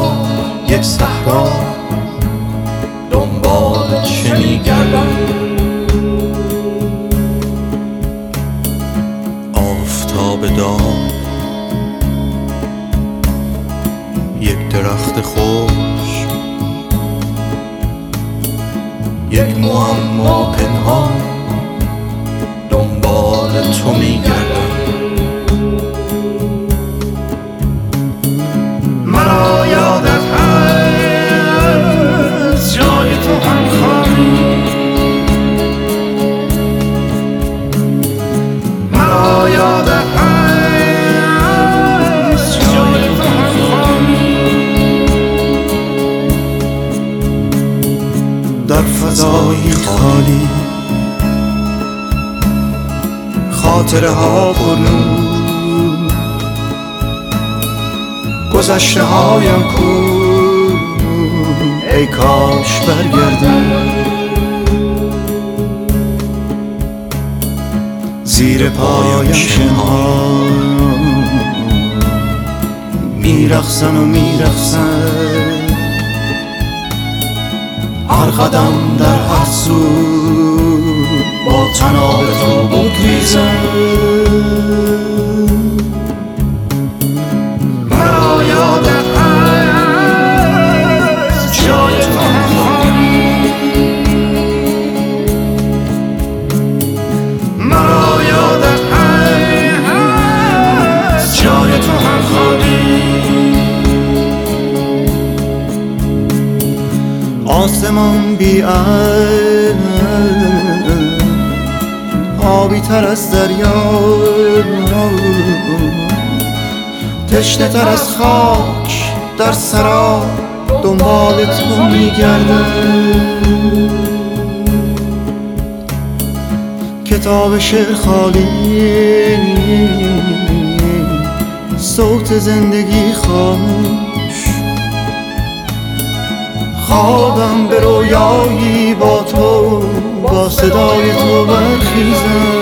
فضا یک صحرا دنبال چه میگردم؟ آفتاب داغ یک درخت خشک، یک معما پنهان دنبال تو میگردم. مرا یادت هست جای تو هم خواهی، مرا یادت هست جای تو هم خواهی. در فضایی خالی خاطره ها پر نور، گذشته هایم کو ای کاش برگردم. زیر پایم شنها میرقصن و میرقصن، هر قدم در هر سو با طناب تو بگریزم. مرا یادت هست جای تو هم خواهی، مرا یادت هست جای تو هم خواهی. آسمان بی آبی تر از دریا، تشنه تر از خاک در سرا دنبال تو میگردم. کتاب شعر خالی، صوت زندگی خاموش، خوابم به رویایی با تو، با صدای تو برخیزم.